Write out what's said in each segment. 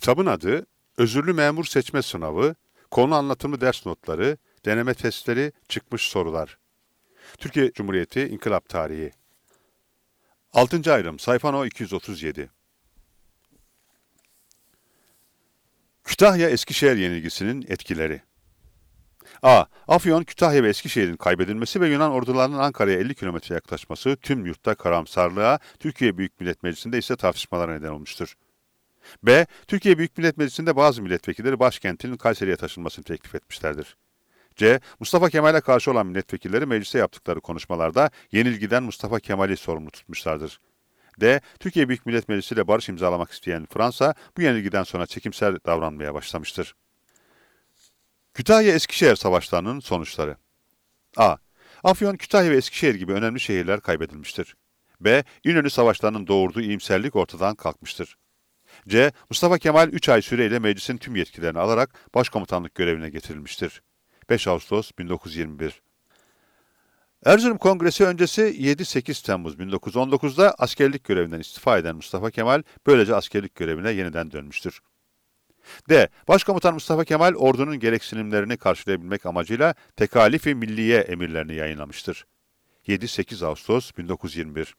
Kitabın adı Özürlü Memur Seçme Sınavı, konu anlatımı ders notları, deneme testleri, çıkmış sorular. Türkiye Cumhuriyeti İnkılap Tarihi. 6. ayrım, sayfa no 237. Kütahya-Eskişehir yenilgisinin etkileri. A. Afyon, Kütahya ve Eskişehir'in kaybedilmesi ve Yunan ordularının Ankara'ya 50 kilometre yaklaşması tüm yurtta karamsarlığa, Türkiye Büyük Millet Meclisi'nde ise tartışmalara neden olmuştur. B. Türkiye Büyük Millet Meclisi'nde bazı milletvekilleri başkentinin Kayseri'ye taşınmasını teklif etmişlerdir. C. Mustafa Kemal'e karşı olan milletvekilleri mecliste yaptıkları konuşmalarda yenilgiden Mustafa Kemal'i sorumlu tutmuşlardır. D. Türkiye Büyük Millet Meclisi ile barış imzalamak isteyen Fransa bu yenilgiden sonra çekimsel davranmaya başlamıştır. Kütahya-Eskişehir savaşlarının sonuçları. A. Afyon, Kütahya ve Eskişehir gibi önemli şehirler kaybedilmiştir. B. İnönü savaşlarının doğurduğu iyimserlik ortadan kalkmıştır. C. Mustafa Kemal 3 ay süreyle meclisin tüm yetkilerini alarak başkomutanlık görevine getirilmiştir. 5 Ağustos 1921. Erzurum Kongresi öncesi 7-8 Temmuz 1919'da askerlik görevinden istifa eden Mustafa Kemal böylece askerlik görevine yeniden dönmüştür. D. Başkomutan Mustafa Kemal ordunun gereksinimlerini karşılayabilmek amacıyla Tekalifi Milliye emirlerini yayınlamıştır. 7-8 Ağustos 1921.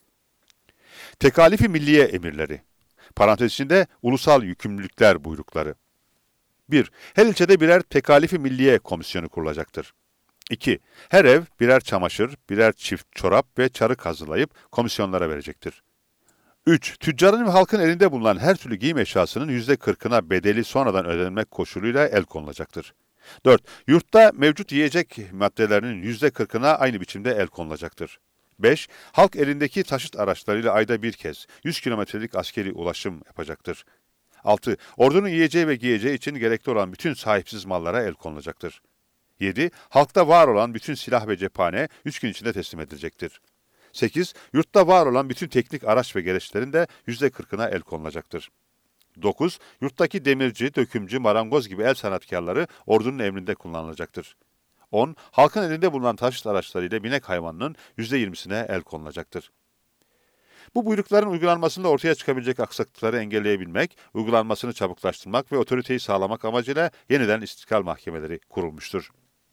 Tekalifi Milliye emirleri. Parantez içinde ulusal yükümlülükler buyrukları. 1. Her ilçede birer Tekalifi Milliye komisyonu kurulacaktır. 2. Her ev birer çamaşır, birer çift çorap ve çarık hazırlayıp komisyonlara verecektir. 3. Tüccarın ve halkın elinde bulunan her türlü giyim eşyasının %40'ına bedeli sonradan ödenmek koşuluyla el konulacaktır. 4. Yurtta mevcut yiyecek maddelerinin %40'ına aynı biçimde el konulacaktır. 5. Halk elindeki taşıt araçlarıyla ayda bir kez 100 kilometrelik askeri ulaşım yapacaktır. 6. Ordunun yiyeceği ve giyeceği için gerekli olan bütün sahipsiz mallara el konulacaktır. 7. Halkta var olan bütün silah ve cephane 3 gün içinde teslim edilecektir. 8. Yurtta var olan bütün teknik araç ve gereçlerin de %40'ına el konulacaktır. 9. Yurttaki demirci, dökümcü, marangoz gibi el sanatkarları ordunun emrinde kullanılacaktır. 10. Halkın elinde bulunan taşıt araçlarıyla binek hayvanının %20'sine el konulacaktır. Bu buyrukların uygulanmasında ortaya çıkabilecek aksaklıkları engelleyebilmek, uygulanmasını çabuklaştırmak ve otoriteyi sağlamak amacıyla yeniden istiklal mahkemeleri kurulmuştur.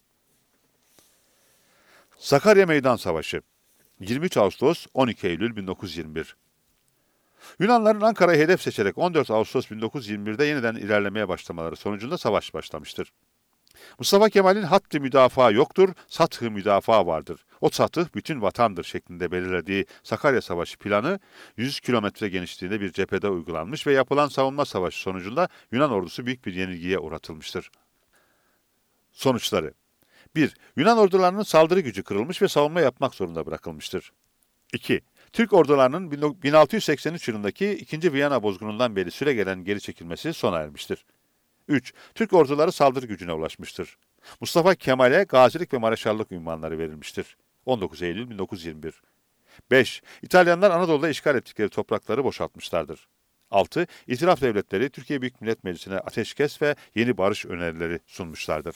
Sakarya Meydan Savaşı 23 Ağustos 12 Eylül 1921. Yunanların Ankara'yı hedef seçerek 14 Ağustos 1921'de yeniden ilerlemeye başlamaları sonucunda savaş başlamıştır. Mustafa Kemal'in hattı müdafaa yoktur, sathı müdafaa vardır. O satıh bütün vatandır şeklinde belirlediği Sakarya Savaşı planı 100 kilometre genişliğinde bir cephede uygulanmış ve yapılan savunma savaşı sonucunda Yunan ordusu büyük bir yenilgiye uğratılmıştır. Sonuçları. 1. Yunan ordularının saldırı gücü kırılmış ve savunma yapmak zorunda bırakılmıştır. 2. Türk ordularının 1683 yılındaki 2. Viyana bozgunundan beri süregelen geri çekilmesi sona ermiştir. 3. Türk orduları saldırı gücüne ulaşmıştır. Mustafa Kemal'e gazilik ve mareşallık unvanları verilmiştir. 19 Eylül 1921. 5. İtalyanlar Anadolu'da işgal ettikleri toprakları boşaltmışlardır. 6. İtilaf devletleri Türkiye Büyük Millet Meclisi'ne ateşkes ve yeni barış önerileri sunmuşlardır.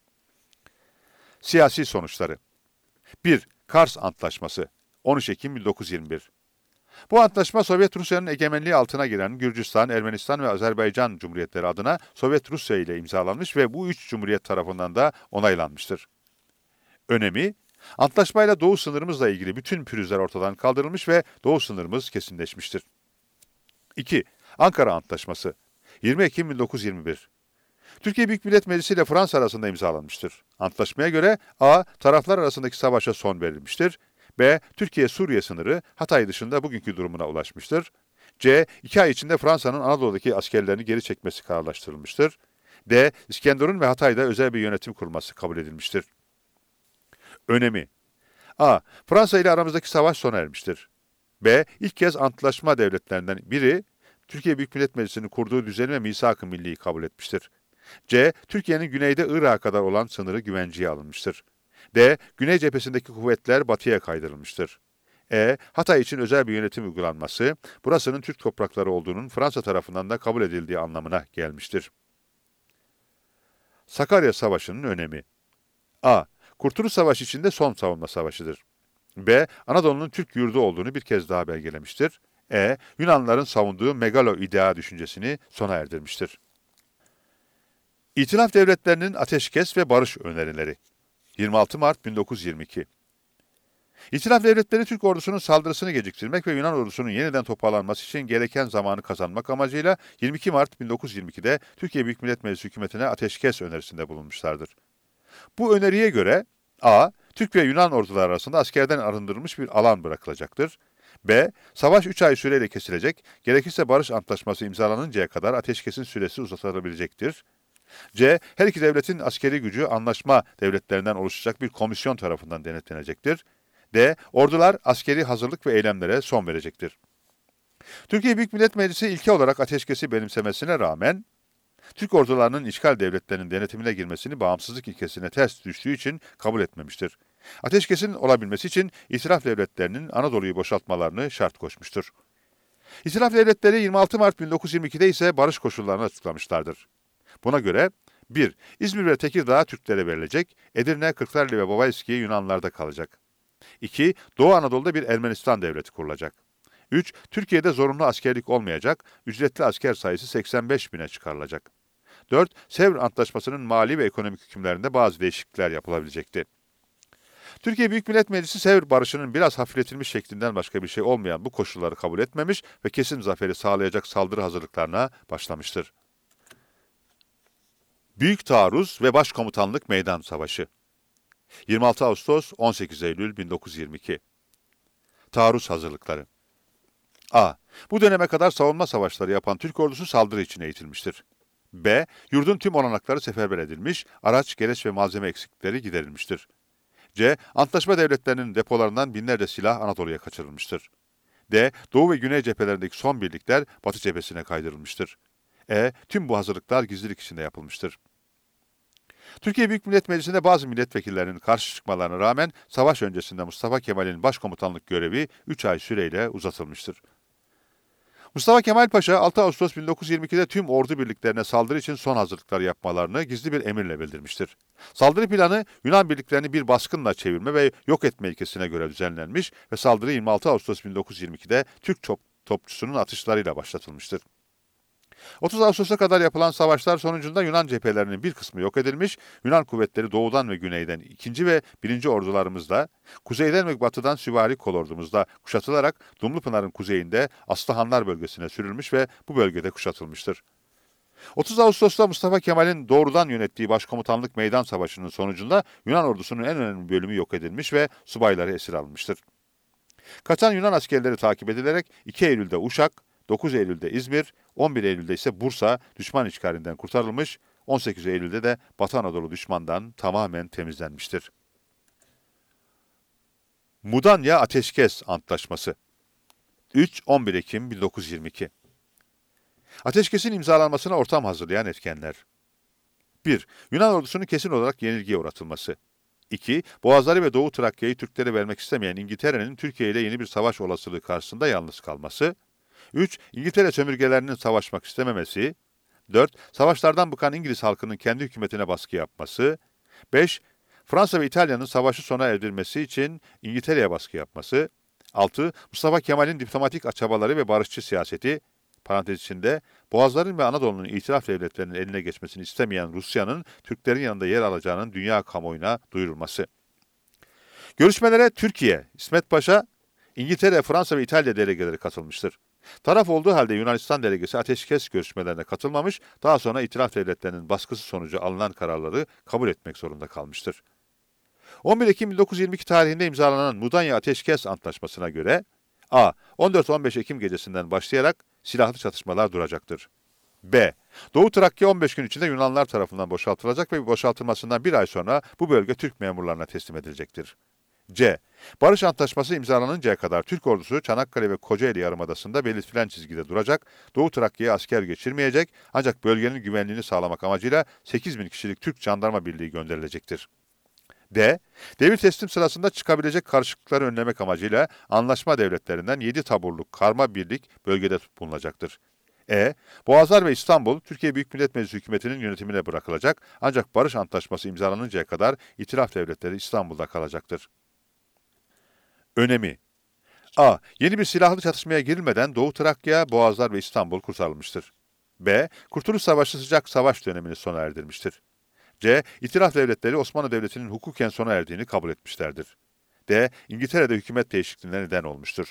Siyasi sonuçları. 1. Kars Antlaşması 13 Ekim 1921. Bu antlaşma Sovyet Rusya'nın egemenliği altına giren Gürcistan, Ermenistan ve Azerbaycan Cumhuriyetleri adına Sovyet Rusya ile imzalanmış ve bu üç cumhuriyet tarafından da onaylanmıştır. Önemi, antlaşmayla doğu sınırımızla ilgili bütün pürüzler ortadan kaldırılmış ve doğu sınırımız kesinleşmiştir. 2. Ankara Antlaşması 20 Ekim 1921. Türkiye Büyük Millet Meclisi ile Fransa arasında imzalanmıştır. Antlaşmaya göre A. Taraflar arasındaki savaşa son verilmiştir. B. Türkiye-Suriye sınırı Hatay dışında bugünkü durumuna ulaşmıştır. C. 2 ay içinde Fransa'nın Anadolu'daki askerlerini geri çekmesi kararlaştırılmıştır. D. İskenderun ve Hatay'da özel bir yönetim kurulması kabul edilmiştir. Önemi. A. Fransa ile aramızdaki savaş sona ermiştir. B. İlk kez antlaşma devletlerinden biri Türkiye Büyük Millet Meclisi'nin kurduğu düzeni ve misak-ı milliyi kabul etmiştir. C. Türkiye'nin güneyde Irak'a kadar olan sınırı güvenceye alınmıştır. D. Güney cephesindeki kuvvetler batıya kaydırılmıştır. E. Hatay için özel bir yönetim uygulanması, burasının Türk toprakları olduğunun Fransa tarafından da kabul edildiği anlamına gelmiştir. Sakarya Savaşı'nın önemi. A. Kurtuluş Savaşı içinde son savunma savaşıdır. B. Anadolu'nun Türk yurdu olduğunu bir kez daha belgelemiştir. Yunanlıların savunduğu megalo idea düşüncesini sona erdirmiştir. İtilaf devletlerinin ateşkes ve barış önerileri. 26 Mart 1922. İtilaf devletleri Türk ordusunun saldırısını geciktirmek ve Yunan ordusunun yeniden toparlanması için gereken zamanı kazanmak amacıyla 22 Mart 1922'de Türkiye Büyük Millet Meclisi hükümetine ateşkes önerisinde bulunmuşlardır. Bu öneriye göre A. Türk ve Yunan orduları arasında askerden arındırılmış bir alan bırakılacaktır. B. Savaş 3 ay süreyle kesilecek, gerekirse barış antlaşması imzalanıncaya kadar ateşkesin süresi uzatılabilecektir. C. Her iki devletin askeri gücü anlaşma devletlerinden oluşacak bir komisyon tarafından denetlenecektir. D. Ordular askeri hazırlık ve eylemlere son verecektir. Türkiye Büyük Millet Meclisi ilke olarak ateşkesi benimsemesine rağmen, Türk ordularının işgal devletlerinin denetimine girmesini bağımsızlık ilkesine ters düştüğü için kabul etmemiştir. Ateşkesin olabilmesi için İtilaf devletlerinin Anadolu'yu boşaltmalarını şart koşmuştur. İtilaf devletleri 26 Mart 1922'de ise barış koşullarını açıklamışlardır. Buna göre 1. İzmir ve Tekirdağ Türklere verilecek, Edirne, Kırklareli ve Babaeski Yunanlılarda kalacak. 2. Doğu Anadolu'da bir Ermenistan devleti kurulacak. 3. Türkiye'de zorunlu askerlik olmayacak, ücretli asker sayısı 85 bine çıkarılacak. 4. Sevr Antlaşması'nın mali ve ekonomik hükümlerinde bazı değişiklikler yapılabilecekti. Türkiye Büyük Millet Meclisi Sevr Barışı'nın biraz hafifletilmiş şeklinden başka bir şey olmayan bu koşulları kabul etmemiş ve kesin zaferi sağlayacak saldırı hazırlıklarına başlamıştır. Büyük Taarruz ve Başkomutanlık Meydan Savaşı. 26 Ağustos 18 Eylül 1922. Taarruz hazırlıkları. A. Bu döneme kadar savunma savaşları yapan Türk ordusu saldırı için eğitilmiştir. B. Yurdun tüm olanakları seferber edilmiş, araç, gereç ve malzeme eksiklikleri giderilmiştir. C. Antlaşma devletlerinin depolarından binlerce silah Anadolu'ya kaçırılmıştır. D. Doğu ve Güney cephelerindeki son birlikler Batı cephesine kaydırılmıştır. Tüm bu hazırlıklar gizlilik içinde yapılmıştır. Türkiye Büyük Millet Meclisi'nde bazı milletvekillerinin karşı çıkmalarına rağmen savaş öncesinde Mustafa Kemal'in başkomutanlık görevi 3 ay süreyle uzatılmıştır. Mustafa Kemal Paşa 6 Ağustos 1922'de tüm ordu birliklerine saldırı için son hazırlıklar yapmalarını gizli bir emirle bildirmiştir. Saldırı planı Yunan birliklerini bir baskınla çevirme ve yok etme ilkesine göre düzenlenmiş ve saldırı 26 Ağustos 1922'de Türk topçusunun atışlarıyla başlatılmıştır. 30 Ağustos'a kadar yapılan savaşlar sonucunda Yunan cephelerinin bir kısmı yok edilmiş, Yunan kuvvetleri doğudan ve güneyden 2. ve 1. ordularımızla, kuzeyden ve batıdan süvari kolordumuzla kuşatılarak Dumlupınar'ın kuzeyinde Aslıhanlar bölgesine sürülmüş ve bu bölgede kuşatılmıştır. 30 Ağustos'ta Mustafa Kemal'in doğrudan yönettiği Başkomutanlık Meydan Savaşı'nın sonucunda Yunan ordusunun en önemli bölümü yok edilmiş ve subayları esir alınmıştır. Kaçan Yunan askerleri takip edilerek 2 Eylül'de Uşak, 9 Eylül'de İzmir, 11 Eylül'de ise Bursa düşman işgalinden kurtarılmış, 18 Eylül'de de Batı Anadolu düşmandan tamamen temizlenmiştir. Mudanya Ateşkes Antlaşması 3-11 Ekim 1922. Ateşkesin imzalanmasına ortam hazırlayan etkenler. 1. Yunan ordusunun kesin olarak yenilgiye uğratılması. 2. Boğazları ve Doğu Trakya'yı Türklere vermek istemeyen İngiltere'nin Türkiye ile yeni bir savaş olasılığı karşısında yalnız kalması. 3. İngiltere sömürgelerinin savaşmak istememesi. 4. Savaşlardan bıkan İngiliz halkının kendi hükümetine baskı yapması. 5. Fransa ve İtalya'nın savaşı sona erdirmesi için İngiltere'ye baskı yapması. 6. Mustafa Kemal'in diplomatik çabaları ve barışçı siyaseti, parantez içinde, Boğazların ve Anadolu'nun itilaf devletlerinin eline geçmesini istemeyen Rusya'nın Türklerin yanında yer alacağının dünya kamuoyuna duyurulması. Görüşmelere Türkiye, İsmet Paşa, İngiltere, Fransa ve İtalya delegeleri katılmıştır. Taraf olduğu halde Yunanistan delegesi ateşkes görüşmelerine katılmamış, daha sonra itilaf devletlerinin baskısı sonucu alınan kararları kabul etmek zorunda kalmıştır. 11 Ekim 1922 tarihinde imzalanan Mudanya Ateşkes Antlaşması'na göre A. 14-15 Ekim gecesinden başlayarak silahlı çatışmalar duracaktır. B. Doğu Trakya 15 gün içinde Yunanlılar tarafından boşaltılacak ve boşaltılmasından bir ay sonra bu bölge Türk memurlarına teslim edilecektir. C. Barış Antlaşması imzalanıncaya kadar Türk ordusu Çanakkale ve Kocaeli Yarımadası'nda belirtilen çizgide duracak, Doğu Trakya'ya asker geçirmeyecek ancak bölgenin güvenliğini sağlamak amacıyla 8.000 kişilik Türk Jandarma Birliği gönderilecektir. D. Devir teslim sırasında çıkabilecek karışıklıkları önlemek amacıyla anlaşma devletlerinden 7 taburluk karma birlik bölgede bulunacaktır. Boğazlar ve İstanbul, Türkiye Büyük Millet Meclisi hükümetinin yönetimine bırakılacak ancak barış antlaşması imzalanıncaya kadar itilaf devletleri İstanbul'da kalacaktır. Önemi. A. Yeni bir silahlı çatışmaya girilmeden Doğu Trakya, Boğazlar ve İstanbul kurtarılmıştır. B. Kurtuluş Savaşı sıcak savaş dönemini sona erdirmiştir. C. İtilaf devletleri Osmanlı Devleti'nin hukuken sona erdiğini kabul etmişlerdir. D. İngiltere'de hükümet değişikliğine neden olmuştur.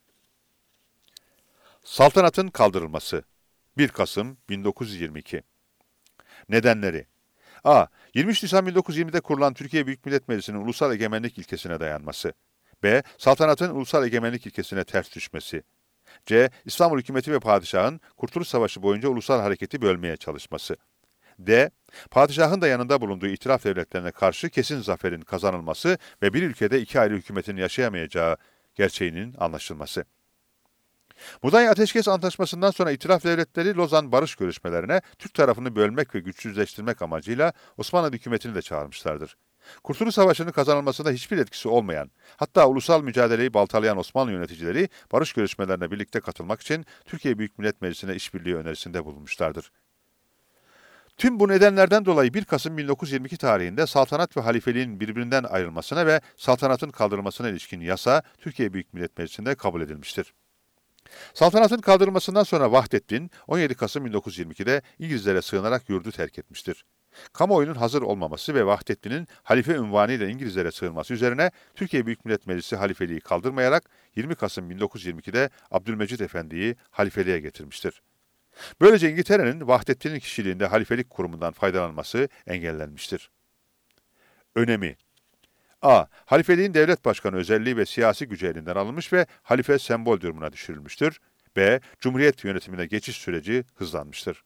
Saltanatın kaldırılması 1 Kasım 1922 Nedenleri A. 23 Nisan 1920'de kurulan Türkiye Büyük Millet Meclisi'nin ulusal egemenlik ilkesine dayanması. B. Saltanatın ulusal egemenlik ilkesine ters düşmesi. C. İstanbul hükümeti ve padişahın Kurtuluş Savaşı boyunca ulusal hareketi bölmeye çalışması. D. Padişahın da yanında bulunduğu itilaf devletlerine karşı kesin zaferin kazanılması ve bir ülkede iki ayrı hükümetin yaşayamayacağı gerçeğinin anlaşılması. Mudanya Ateşkes Antlaşması'ndan sonra itilaf devletleri Lozan barış görüşmelerine Türk tarafını bölmek ve güçsüzleştirmek amacıyla Osmanlı hükümetini de çağırmışlardır. Kurtuluş Savaşı'nın kazanılmasında hiçbir etkisi olmayan, hatta ulusal mücadeleyi baltalayan Osmanlı yöneticileri barış görüşmelerine birlikte katılmak için Türkiye Büyük Millet Meclisi'ne işbirliği önerisinde bulunmuşlardır. Tüm bu nedenlerden dolayı 1 Kasım 1922 tarihinde saltanat ve halifeliğin birbirinden ayrılmasına ve saltanatın kaldırılmasına ilişkin yasa Türkiye Büyük Millet Meclisi'nde kabul edilmiştir. Saltanatın kaldırılmasından sonra Vahdettin 17 Kasım 1922'de İngilizlere sığınarak yurdu terk etmiştir. Kamuoyunun hazır olmaması ve Vahdettin'in halife unvanıyla İngilizlere sığınması üzerine Türkiye Büyük Millet Meclisi halifeliği kaldırmayarak 20 Kasım 1922'de Abdülmecit Efendi'yi halifeliğe getirmiştir. Böylece İngiltere'nin Vahdettin'in kişiliğinde halifelik kurumundan faydalanması engellenmiştir. Önemi A. Halifeliğin devlet başkanı özelliği ve siyasi gücü elinden alınmış ve halife sembol durumuna düşürülmüştür. B. Cumhuriyet yönetimine geçiş süreci hızlanmıştır.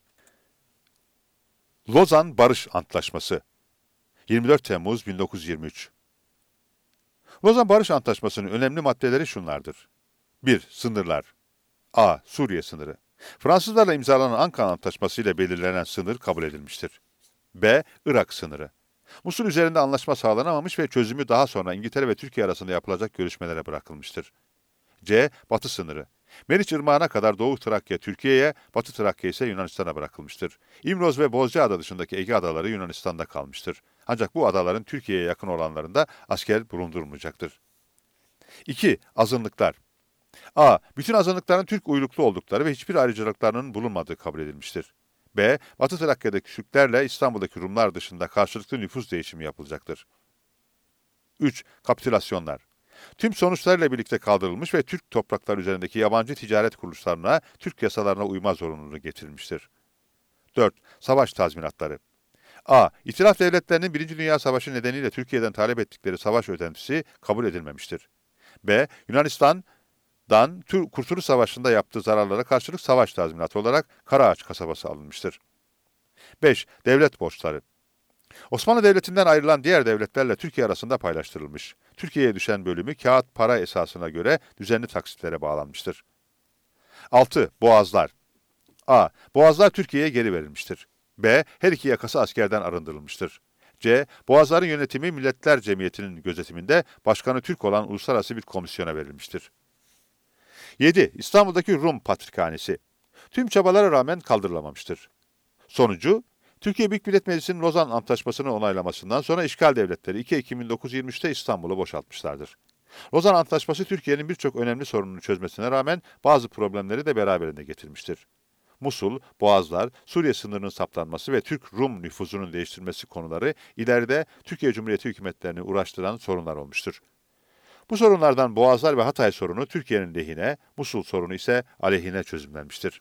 Lozan Barış Antlaşması 24 Temmuz 1923 Lozan Barış Antlaşması'nın önemli maddeleri şunlardır. 1. Sınırlar A. Suriye sınırı Fransızlarla imzalanan Ankara Antlaşması ile belirlenen sınır kabul edilmiştir. B. Irak sınırı Musul üzerinde anlaşma sağlanamamış ve çözümü daha sonra İngiltere ve Türkiye arasında yapılacak görüşmelere bırakılmıştır. C. Batı sınırı Meriç Irmağı'na kadar Doğu Trakya Türkiye'ye, Batı Trakya ise Yunanistan'a bırakılmıştır. İmroz ve Bozcaada dışındaki Ege adaları Yunanistan'da kalmıştır. Ancak bu adaların Türkiye'ye yakın olanlarında asker bulundurulmayacaktır. 2. Azınlıklar A. Bütün azınlıkların Türk uyruklu oldukları ve hiçbir ayrıcalıklarının bulunmadığı kabul edilmiştir. B. Batı Trakya'daki Türklerle İstanbul'daki Rumlar dışında karşılıklı nüfus değişimi yapılacaktır. 3. Kapitülasyonlar Tüm sonuçlarıyla birlikte kaldırılmış ve Türk toprakları üzerindeki yabancı ticaret kuruluşlarına, Türk yasalarına uyma zorunluluğu getirilmiştir. 4. Savaş tazminatları A. İtilaf devletlerinin 1. Dünya Savaşı nedeniyle Türkiye'den talep ettikleri savaş ödentisi kabul edilmemiştir. B. Yunanistan'dan Kurtuluş Savaşı'nda yaptığı zararlara karşılık savaş tazminatı olarak Karaağaç kasabası alınmıştır. 5. Devlet borçları Osmanlı Devleti'nden ayrılan diğer devletlerle Türkiye arasında paylaştırılmış. Türkiye'ye düşen bölümü kağıt para esasına göre düzenli taksitlere bağlanmıştır. 6. Boğazlar A. Boğazlar Türkiye'ye geri verilmiştir. B. Her iki yakası askerden arındırılmıştır. C. Boğazların yönetimi Milletler Cemiyeti'nin gözetiminde başkanı Türk olan uluslararası bir komisyona verilmiştir. 7. İstanbul'daki Rum Patrikhanesi tüm çabalara rağmen kaldırılamamıştır. Sonucu, Türkiye Büyük Millet Meclisi'nin Lozan Antlaşması'nı onaylamasından sonra işgal devletleri 2 Ekim 1923'te İstanbul'u boşaltmışlardır. Lozan Antlaşması Türkiye'nin birçok önemli sorununu çözmesine rağmen bazı problemleri de beraberinde getirmiştir. Musul, Boğazlar, Suriye sınırının saptanması ve Türk-Rum nüfuzunun değiştirilmesi konuları ileride Türkiye Cumhuriyeti hükümetlerini uğraştıran sorunlar olmuştur. Bu sorunlardan Boğazlar ve Hatay sorunu Türkiye'nin lehine, Musul sorunu ise aleyhine çözümlenmiştir.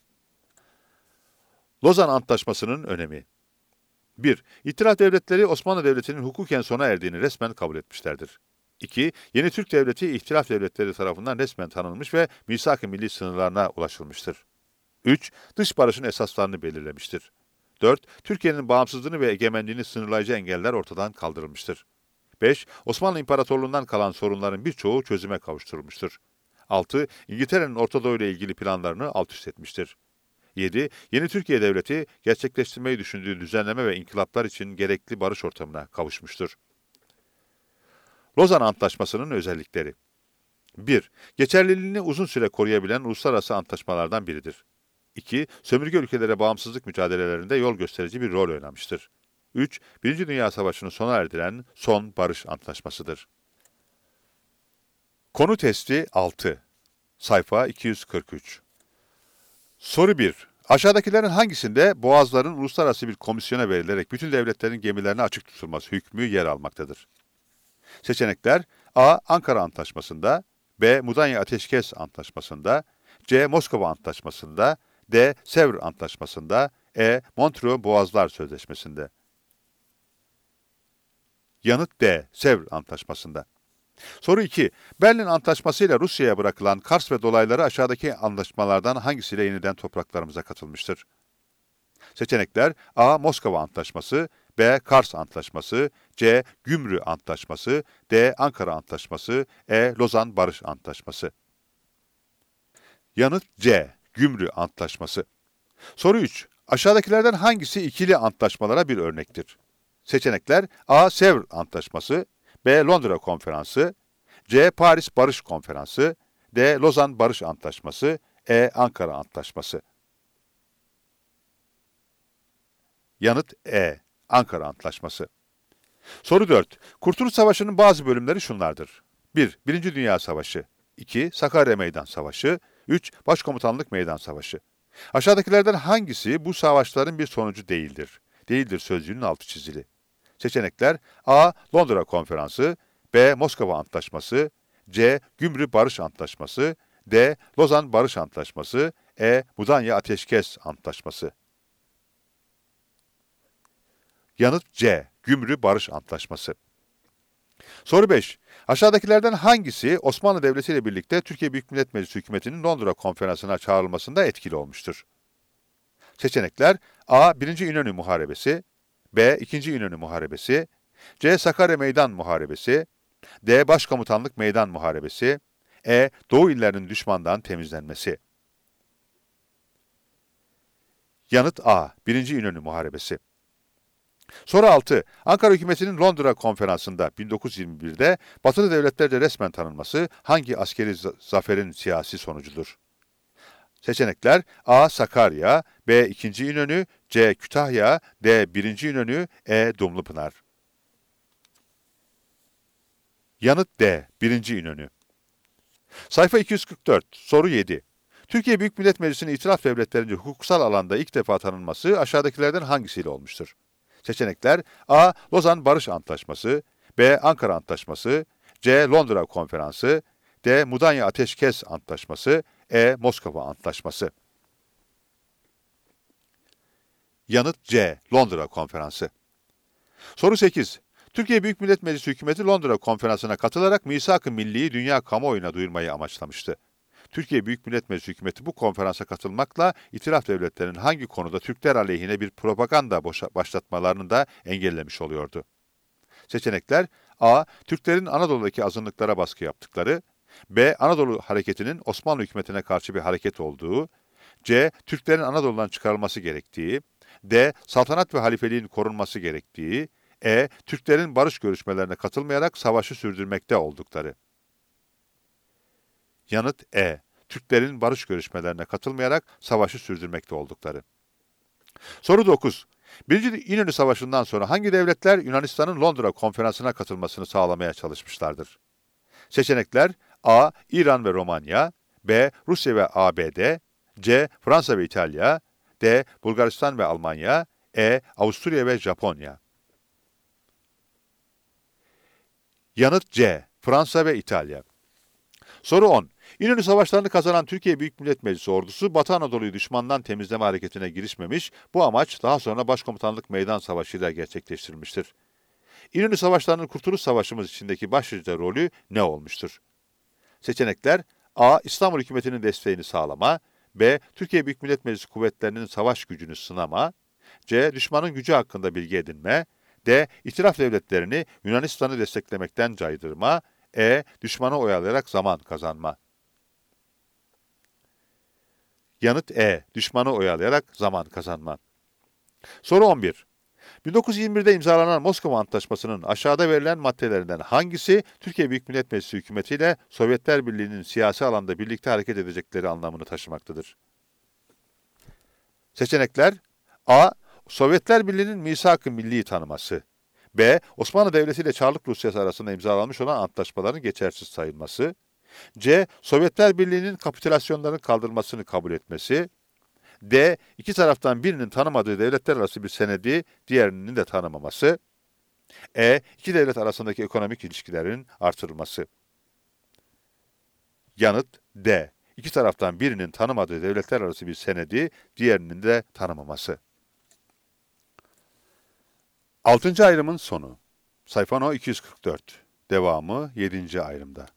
Lozan Antlaşması'nın önemi 1. İtilaf devletleri Osmanlı Devleti'nin hukuken sona erdiğini resmen kabul etmişlerdir. 2. Yeni Türk Devleti İhtilaf devletleri tarafından resmen tanınmış ve misak-ı milli sınırlarına ulaşılmıştır. 3. Dış barışın esaslarını belirlemiştir. 4. Türkiye'nin bağımsızlığını ve egemenliğini sınırlayıcı engeller ortadan kaldırılmıştır. 5. Osmanlı İmparatorluğu'ndan kalan sorunların birçoğu çözüme kavuşturulmuştur. 6. İngiltere'nin Orta Doğu ile ilgili planlarını altüst etmiştir. 7. Yeni Türkiye Devleti gerçekleştirmeyi düşündüğü düzenleme ve inkılaplar için gerekli barış ortamına kavuşmuştur. Lozan Antlaşması'nın özellikleri 1. Geçerliliğini uzun süre koruyabilen uluslararası antlaşmalardan biridir. 2. Sömürge ülkelere bağımsızlık mücadelelerinde yol gösterici bir rol oynamıştır. 3. Birinci Dünya Savaşı'nı sona erdiren son barış antlaşmasıdır. Konu testi 6. Sayfa 243. Soru 1. Aşağıdakilerin hangisinde boğazların uluslararası bir komisyona verilerek bütün devletlerin gemilerine açık tutulması hükmü yer almaktadır? Seçenekler: A. Ankara Antlaşması'nda, B. Mudanya Ateşkes Antlaşması'nda, C. Moskova Antlaşması'nda, D. Sevr Antlaşması'nda, E. Montreux Boğazlar Sözleşmesi'nde. Yanıt D. Sevr Antlaşması'nda. Soru 2. Berlin Antlaşması ile Rusya'ya bırakılan Kars ve dolayları aşağıdaki anlaşmalardan hangisiyle yeniden topraklarımıza katılmıştır? Seçenekler: A. Moskova Antlaşması, B. Kars Antlaşması, C. Gümrü Antlaşması, D. Ankara Antlaşması, E. Lozan Barış Antlaşması. Yanıt C. Gümrü Antlaşması. Soru 3. Aşağıdakilerden hangisi ikili antlaşmalara bir örnektir? Seçenekler: A. Sevr Antlaşması, B. Londra Konferansı, C. Paris Barış Konferansı, D. Lozan Barış Antlaşması, E. Ankara Antlaşması. Yanıt E. Ankara Antlaşması. Soru 4. Kurtuluş Savaşı'nın bazı bölümleri şunlardır. 1. Birinci Dünya Savaşı, 2. Sakarya Meydan Savaşı, 3. Başkomutanlık Meydan Savaşı. Aşağıdakilerden hangisi bu savaşların bir sonucu değildir? Değildir sözcüğünün altı çizili. Seçenekler: A. Londra Konferansı, B. Moskova Antlaşması, C. Gümrü Barış Antlaşması, D. Lozan Barış Antlaşması, E. Mudanya Ateşkes Antlaşması. Yanıt C. Gümrü Barış Antlaşması. Soru 5. Aşağıdakilerden hangisi Osmanlı Devleti ile birlikte Türkiye Büyük Millet Meclisi hükümetinin Londra Konferansı'na çağrılmasında etkili olmuştur? Seçenekler: A. 1. İnönü Muharebesi, B. 2. İnönü Muharebesi, C. Sakarya Meydan Muharebesi, D. Başkomutanlık Meydan Muharebesi, E. Doğu illerinin düşmandan temizlenmesi. Yanıt A. 1. İnönü Muharebesi. Soru 6. Ankara hükümetinin Londra Konferansı'nda 1921'de Batılı devletlerce resmen tanınması hangi askeri zaferin siyasi sonucudur? Seçenekler: A. Sakarya, B. 2. İnönü, C. Kütahya, D. 1. İnönü, E. Dumlupınar. Yanıt D. 1. İnönü. Sayfa 244. Soru 7. Türkiye Büyük Millet Meclisi'nin itilaf devletlerince hukuksal alanda ilk defa tanınması aşağıdakilerden hangisiyle olmuştur? Seçenekler: A. Lozan Barış Antlaşması, B. Ankara Antlaşması, C. Londra Konferansı, D. Mudanya Ateşkes Antlaşması, E. Moskova Antlaşması. Yanıt C. Londra Konferansı. Soru 8. Türkiye Büyük Millet Meclisi hükümeti Londra Konferansı'na katılarak Misak-ı Milli'yi dünya kamuoyuna duyurmayı amaçlamıştı. Türkiye Büyük Millet Meclisi hükümeti bu konferansa katılmakla itilaf devletlerinin hangi konuda Türkler aleyhine bir propaganda başlatmalarını da engellemiş oluyordu? Seçenekler: A. Türklerin Anadolu'daki azınlıklara baskı yaptıkları, B. Anadolu hareketinin Osmanlı hükümetine karşı bir hareket olduğu, C. Türklerin Anadolu'dan çıkarılması gerektiği, D. Saltanat ve halifeliğin korunması gerektiği, E. Türklerin barış görüşmelerine katılmayarak savaşı sürdürmekte oldukları. Yanıt E. Türklerin barış görüşmelerine katılmayarak savaşı sürdürmekte oldukları. Soru 9. 1. İnönü Savaşı'ndan sonra hangi devletler Yunanistan'ın Londra Konferansı'na katılmasını sağlamaya çalışmışlardır? Seçenekler: A. İran ve Romanya, B. Rusya ve ABD, C. Fransa ve İtalya, D. Bulgaristan ve Almanya, E. Avusturya ve Japonya. Yanıt C. Fransa ve İtalya. Soru 10. İnönü Savaşlarını kazanan Türkiye Büyük Millet Meclisi ordusu Batı Anadolu'yu düşmandan temizleme hareketine girişmemiş, bu amaç daha sonra Başkomutanlık Meydan Savaşı ile gerçekleştirilmiştir. İnönü Savaşları'nın Kurtuluş Savaşımız içindeki başlıca rolü ne olmuştur? Seçenekler: A. İstanbul hükümetinin desteğini sağlama, B. Türkiye Büyük Millet Meclisi kuvvetlerinin savaş gücünü sınama, C. Düşmanın gücü hakkında bilgi edinme, D. İtilaf devletlerini Yunanistan'ı desteklemekten caydırma, E. Düşmanı oyalayarak zaman kazanma. Yanıt E. Düşmanı oyalayarak zaman kazanma. Soru 11. 1921'de imzalanan Moskova Antlaşması'nın aşağıda verilen maddelerinden hangisi Türkiye Büyük Millet Meclisi hükümetiyle Sovyetler Birliği'nin siyasi alanda birlikte hareket edecekleri anlamını taşımaktadır? Seçenekler: A. Sovyetler Birliği'nin Misak-ı Milli'yi tanıması, B. Osmanlı Devleti ile Çarlık Rusyası arasında imzalanmış olan antlaşmaların geçersiz sayılması, C. Sovyetler Birliği'nin kapitülasyonların kaldırılmasını kabul etmesi. D. İki taraftan birinin tanımadığı devletler arası bir senedi, diğerinin de tanımaması. E. İki devlet arasındaki ekonomik ilişkilerin artırılması. Yanıt D. İki taraftan birinin tanımadığı devletler arası bir senedi, diğerinin de tanımaması. 6. ayrımın sonu. Sayfa no 244. Devamı 7. ayrımda.